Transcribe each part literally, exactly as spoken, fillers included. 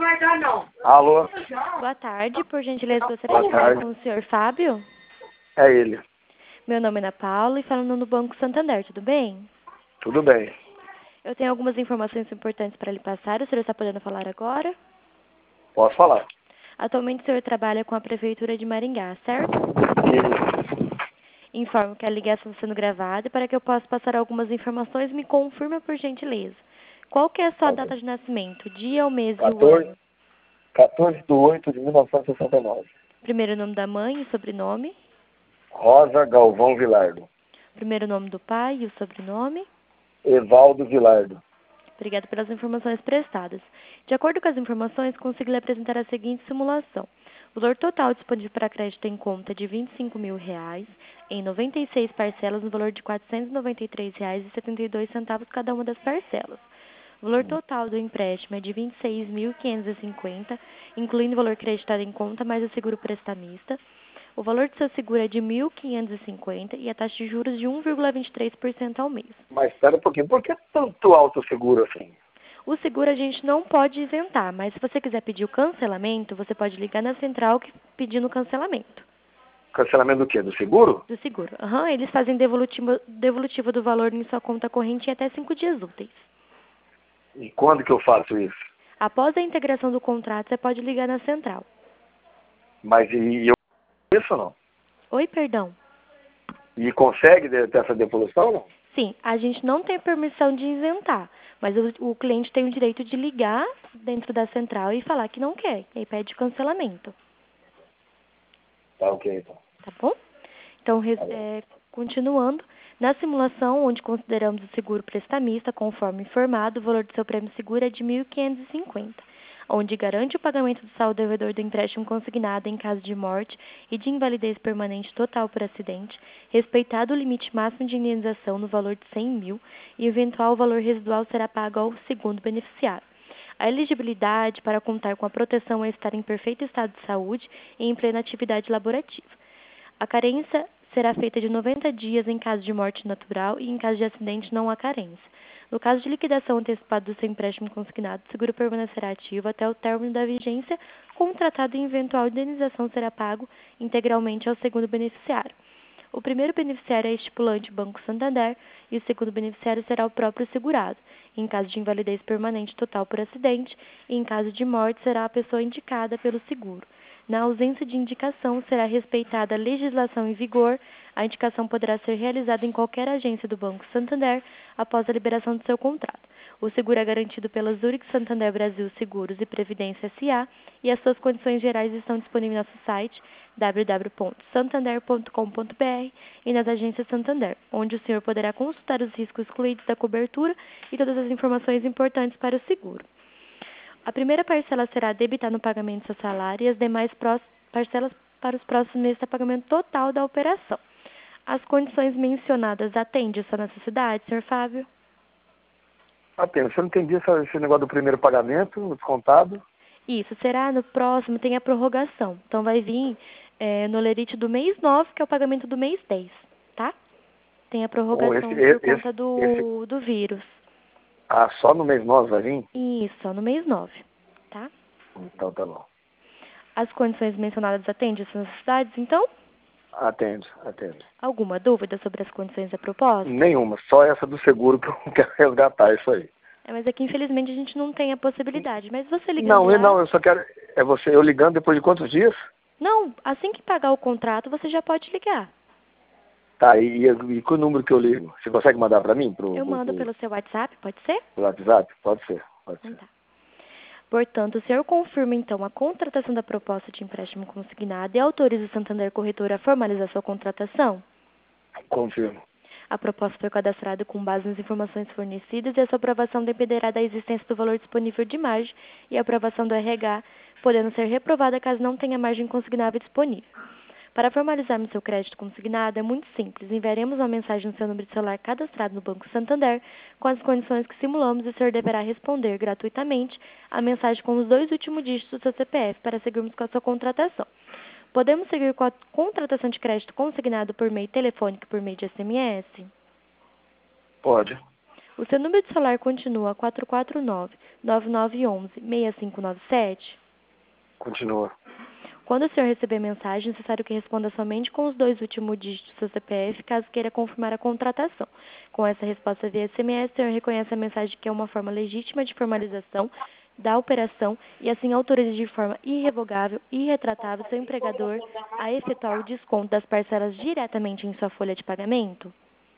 Alô? Boa tarde, por gentileza, gostaria Boa de falar tarde. com o senhor Fábio. É ele. Meu nome é Ana Paula e falando no Banco Santander, tudo bem? Tudo bem. Eu tenho algumas informações importantes para lhe passar, o senhor está podendo falar agora? Posso falar? Atualmente o senhor trabalha com a Prefeitura de Maringá, certo? Isso. Informo que a ligação está sendo gravada e para que eu possa passar algumas informações, me confirma por gentileza. Qual que é a sua Ok. data de nascimento, dia, o mês e o quatorze, ano? quatorze de oito de mil novecentos e sessenta e nove. Primeiro nome da mãe e sobrenome. Rosa Galvão Vilardo. Primeiro nome do pai e o sobrenome. Evaldo Vilardo. Obrigada pelas informações prestadas. De acordo com as informações, consigo lhe apresentar a seguinte simulação. O valor total disponível para crédito em conta é de vinte e cinco mil reais, em noventa e seis parcelas, no valor de quatrocentos e noventa e três reais e setenta e dois centavos cada uma das parcelas. O valor total do empréstimo é de vinte e seis mil quinhentos e cinquenta reais, incluindo o valor creditado em conta mais o seguro prestamista. O valor do seu seguro é de mil quinhentos e cinquenta reais e a taxa de juros de um vírgula vinte e três por cento ao mês. Mas espera um pouquinho, por que tanto alto seguro assim? O seguro a gente não pode isentar, mas se você quiser pedir o cancelamento, você pode ligar na central que pedindo o cancelamento Cancelamento do quê? Do seguro? do seguro. Aham, eles fazem devolutivo, devolutivo do valor em sua conta corrente em até cinco dias úteis. E quando que eu faço isso? Após a integração do contrato, você pode ligar na central. Mas e, e eu isso ou não? Oi, perdão. E consegue ter essa devolução ou não? Sim, a gente não tem permissão de isentar, mas o, o cliente tem o direito de ligar dentro da central e falar que não quer, e aí pede cancelamento, Tá ok, então. tá bom? Então, res- Tá bom. é, continuando, na simulação, onde consideramos o seguro prestamista, conforme informado, o valor do seu prêmio seguro é de mil quinhentos e cinquenta reais, onde garante o pagamento do saldo devedor do empréstimo consignado em caso de morte e de invalidez permanente total por acidente, respeitado o limite máximo de indenização no valor de cem mil e o eventual valor residual será pago ao segundo beneficiário. A elegibilidade para contar com a proteção é estar em perfeito estado de saúde e em plena atividade laborativa. A carência será feita de noventa dias em caso de morte natural e em caso de acidente não há carência. No caso de liquidação antecipada do seu empréstimo consignado, o seguro permanecerá ativo até o término da vigência contratada e eventual indenização será pago integralmente ao segundo beneficiário. O primeiro beneficiário é estipulante Banco Santander e o segundo beneficiário será o próprio segurado. Em caso de invalidez permanente total por acidente e em caso de morte será a pessoa indicada pelo seguro. Na ausência de indicação, será respeitada a legislação em vigor. A indicação poderá ser realizada em qualquer agência do Banco Santander após a liberação do seu contrato. O seguro é garantido pela Zurich Santander Brasil Seguros e Previdência S A e as suas condições gerais estão disponíveis no nosso site w w w ponto santander ponto com ponto b r e nas agências Santander, onde o senhor poderá consultar os riscos excluídos da cobertura e todas as informações importantes para o seguro. A primeira parcela será debitada no pagamento do seu salário e as demais parcelas para os próximos meses é pagamento total da operação. As condições mencionadas atendem a sua necessidade, senhor Fábio? Apenas, você não entendi essa- esse negócio do primeiro pagamento, o descontado? Isso, será no próximo, tem a prorrogação. Então vai vir é, no lerite do mês nove, que é o pagamento do mês dez, tá? Tem a Ou esse, prorrogação por esse, conta esse, do, do vírus. ah, só no mês nove vai vir? Isso, só no mês nove, tá? Então tá bom. As condições mencionadas atendem às suas necessidades, então? Atende, atende. Alguma dúvida sobre as condições da proposta? Nenhuma, só essa do seguro que eu quero resgatar, isso aí. É, mas aqui, infelizmente, a gente não tem a possibilidade. Mas você ligando Não, eu lá... não, eu só quero. É você, eu ligando depois de quantos dias? Não, assim que pagar o contrato, você já pode ligar. Tá, e, e, e com o número que eu ligo? Você consegue mandar pra mim? Pro, Eu pro, mando pro, pelo seu WhatsApp, pode ser? pro WhatsApp? Pode ser, pode Então ser. tá. Portanto, o senhor confirma, então, a contratação da proposta de empréstimo consignado e autoriza o Santander Corretora a formalizar sua contratação? Confirmo. A proposta foi cadastrada com base nas informações fornecidas e a sua aprovação dependerá da existência do valor disponível de margem e a aprovação do R H, podendo ser reprovada caso não tenha margem consignável disponível. Para formalizarmos seu crédito consignado, é muito simples. Enviaremos uma mensagem no seu número de celular cadastrado no Banco Santander com as condições que simulamos e o senhor deverá responder gratuitamente a mensagem com os dois últimos dígitos do seu C P F para seguirmos com a sua contratação. Podemos seguir com a contratação de crédito consignado por meio telefônico e por meio de S M S? Pode. O seu número de celular continua quatro quatro nove, nove nove um um, seis cinco nove sete? Continua. Quando o senhor receber a mensagem, é necessário que responda somente com os dois últimos dígitos do seu C P F, caso queira confirmar a contratação. Com essa resposta via S M S, o senhor reconhece a mensagem que é uma forma legítima de formalização da operação e assim autoriza de forma irrevogável e irretratável seu empregador a efetuar o desconto das parcelas diretamente em sua folha de pagamento?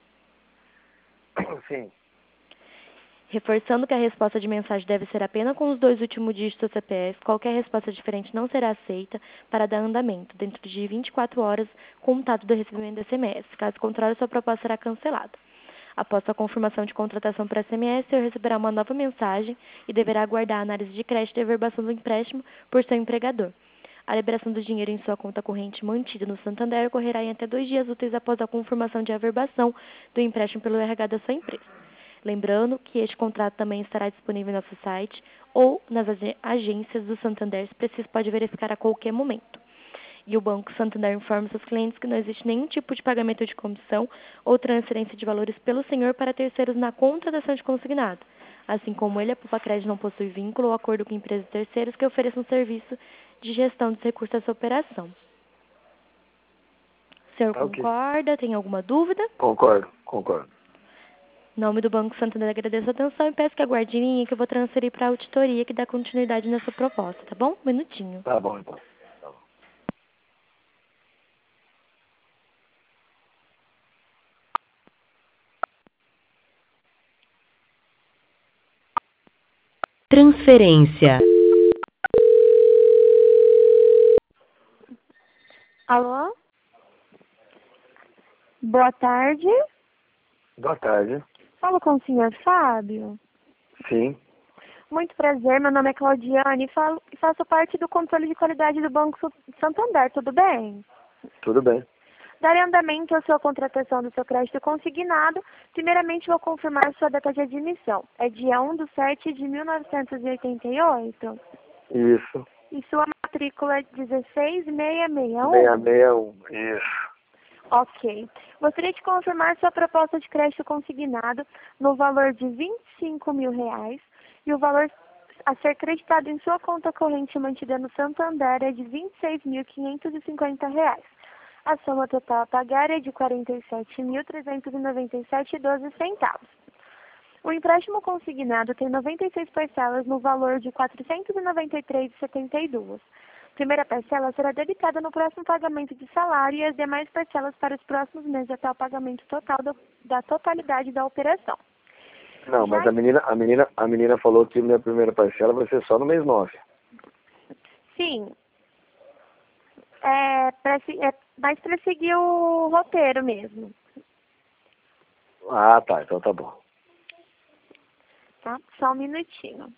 Sim. Reforçando que a resposta de mensagem deve ser apenas com os dois últimos dígitos do C P F, qualquer resposta diferente não será aceita para dar andamento dentro de vinte e quatro horas contado do recebimento do S M S. Caso contrário, sua proposta será cancelada. Após a confirmação de contratação por S M S, o senhor receberá uma nova mensagem e deverá aguardar a análise de crédito e averbação do empréstimo por seu empregador. A liberação do dinheiro em sua conta corrente mantida no Santander ocorrerá em até dois dias úteis após a confirmação de averbação do empréstimo pelo R H da sua empresa. Lembrando que este contrato também estará disponível no nosso site ou nas agências do Santander, se preciso pode verificar a qualquer momento. E o Banco Santander informa seus clientes que não existe nenhum tipo de pagamento de comissão ou transferência de valores pelo senhor para terceiros na contratação de consignado. Assim como ele, a Poupa Crédito não possui vínculo ou acordo com empresas e terceiros que ofereçam serviço de gestão dos recursos dessa operação. O senhor Ok. concorda? Tem alguma dúvida? Concordo, concordo. Em nome do Banco Santander, agradeço a atenção e peço que aguarde em linha que eu vou transferir para a auditoria que dá continuidade nessa proposta, tá bom? Um minutinho. Tá bom, então. Tá bom. Transferência. Alô? Boa tarde. Boa tarde. Falo com o senhor Fábio. Sim. Muito prazer, meu nome é Claudiane e falo, faço parte do controle de qualidade do Banco Santander, tudo bem? Tudo bem. Darei andamento à sua contratação do seu crédito consignado. Primeiramente, vou confirmar sua data de admissão. É dia um de sete de mil novecentos e oitenta e oito? Isso. E sua matrícula é dezesseis mil seiscentos e sessenta e um? seiscentos e sessenta e um. Isso. Ok. Gostaria de confirmar sua proposta de crédito consignado no valor de vinte e cinco mil reais e o valor a ser creditado em sua conta corrente mantida no Santander é de vinte e seis mil quinhentos e cinquenta reais. A soma total a pagar é de quarenta e sete mil trezentos e noventa e sete reais e doze centavos. O empréstimo consignado tem noventa e seis parcelas no valor de quatrocentos e noventa e três reais e setenta e dois centavos. A primeira parcela será debitada no próximo pagamento de salário e as demais parcelas para os próximos meses até o pagamento total do, da totalidade da operação. Não, mas a menina, a menina, a menina falou que minha primeira parcela vai ser só no mês nove. Sim. É, pra, é mais para seguir o roteiro mesmo. Ah, tá. Então tá bom. Tá? Só um minutinho.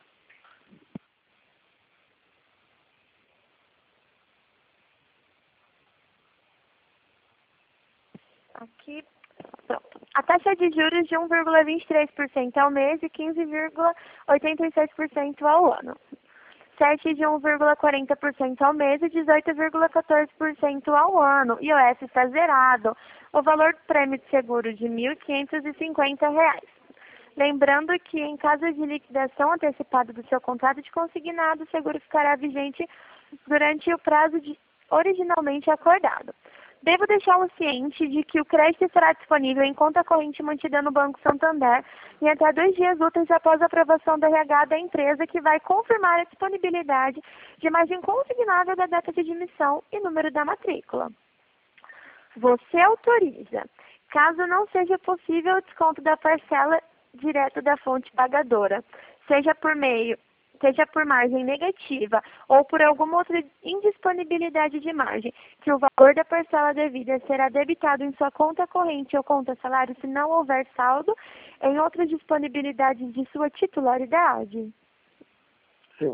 Aqui, pronto. A taxa de juros de um vírgula vinte e três por cento ao mês e quinze vírgula oitenta e sete por cento ao ano. sete de um vírgula quarenta por cento ao mês e dezoito vírgula quatorze por cento ao ano. I O F está zerado. O valor do prêmio de seguro de mil quinhentos e cinquenta reais. Lembrando que, em caso de liquidação antecipada do seu contrato de consignado, o seguro ficará vigente durante o prazo de, originalmente acordado. Devo deixá-lo ciente de que o crédito estará disponível em conta corrente mantida no Banco Santander em até dois dias úteis após a aprovação do R H da empresa, que vai confirmar a disponibilidade de imagem consignável da data de admissão e número da matrícula. Você autoriza. Caso não seja possível o desconto da parcela direto da fonte pagadora, seja por meio, seja por margem negativa ou por alguma outra indisponibilidade de margem, que o valor da parcela devida será debitado em sua conta corrente ou conta salário se não houver saldo em outras disponibilidades de sua titularidade. Sim.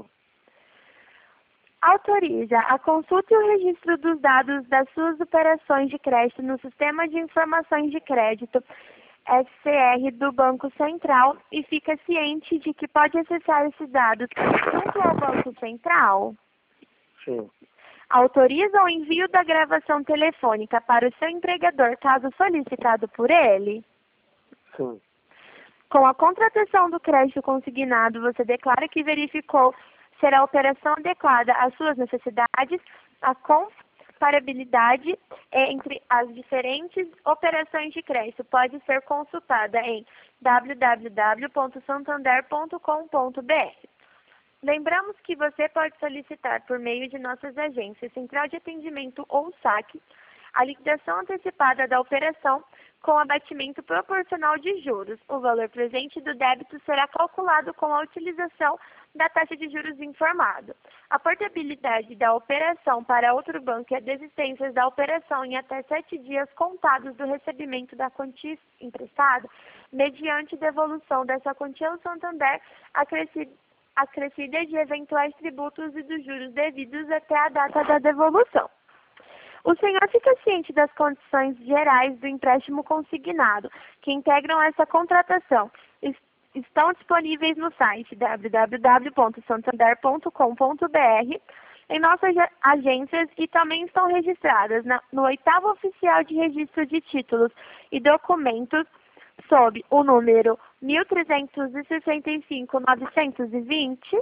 Autoriza a consulta e o registro dos dados das suas operações de crédito no Sistema de Informações de Crédito S C R do Banco Central e fica ciente de que pode acessar esses dados junto ao Banco Central. Sim. Autoriza o envio da gravação telefônica para o seu empregador, caso solicitado por ele. Sim. Com a contratação do crédito consignado, você declara que verificou ser a operação adequada às suas necessidades, a comparabilidade entre as diferentes operações de crédito pode ser consultada em w w w ponto santander ponto com ponto b r. Lembramos que você pode solicitar por meio de nossas agências Central de Atendimento ou saque a liquidação antecipada da operação com abatimento proporcional de juros. O valor presente do débito será calculado com a utilização da taxa de juros informada. A portabilidade da operação para outro banco e a desistência da operação em até sete dias contados do recebimento da quantia emprestada, mediante devolução dessa quantia ao Santander, acrescida acrescida de eventuais tributos e dos juros devidos até a data da devolução. O senhor fica ciente das condições gerais do empréstimo consignado, que integram essa contratação. Estão disponíveis no site w w w ponto santander ponto com ponto b r, em nossas agências, e também estão registradas na, no oitavo oficial de registro de títulos e documentos sob o número mil trezentos e sessenta e cinco, novecentos e vinte.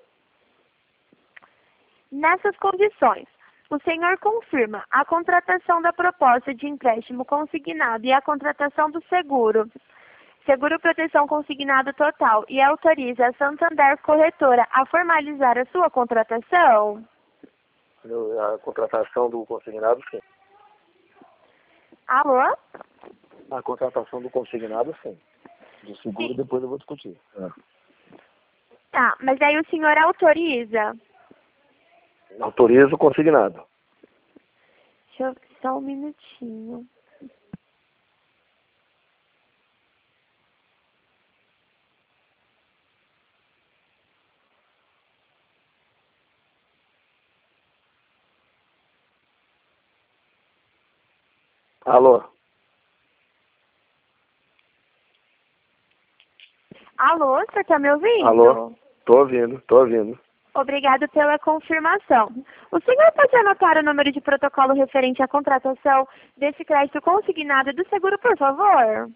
Nessas condições, o senhor confirma a contratação da proposta de empréstimo consignado e a contratação do seguro, seguro proteção consignado total, e autoriza a Santander Corretora a formalizar a sua contratação? A contratação do consignado, sim. Alô? A contratação do consignado, sim. Do seguro, Sim. Depois eu vou discutir. É. Tá, mas aí o senhor autoriza? Autoriza o consignado. Deixa eu... Só um minutinho. Alô? Alô, você está me ouvindo? Alô? Tô ouvindo, tô ouvindo. Obrigado pela confirmação. O senhor pode anotar o número de protocolo referente à contratação desse crédito consignado do seguro, por favor?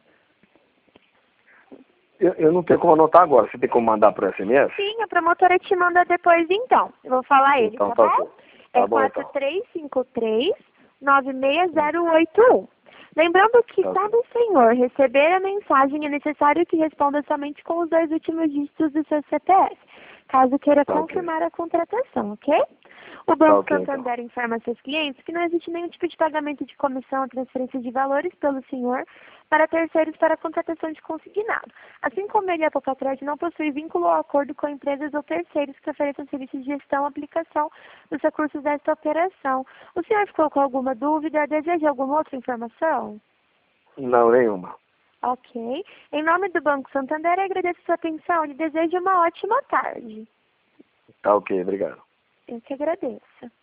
Eu, eu não tenho como anotar agora. Você tem como mandar por S M S? Sim, a promotora te manda depois, então. Eu vou falar ele, Então, tá, tá bom? bom. Tá É bom, então. quatro três cinco três, nove seis zero oito um. Lembrando que, Tá caso o senhor receber a mensagem, é necessário que responda somente com os dois últimos dígitos do seu C P F, caso queira Tá, confirmar ok. a contratação, ok? O Banco ok, Santander então. informa seus clientes que não existe nenhum tipo de pagamento de comissão ou transferência de valores pelo senhor para terceiros para a contratação de consignado. Assim como ele, a Popatred, não possui vínculo ou acordo com empresas ou terceiros que ofereçam serviços de gestão ou aplicação dos recursos desta operação. O senhor ficou com alguma dúvida? Deseja alguma outra informação? Não, nenhuma. Ok. Em nome do Banco Santander, eu agradeço a sua atenção e desejo uma ótima tarde. Tá ok, obrigado. Eu que agradeço.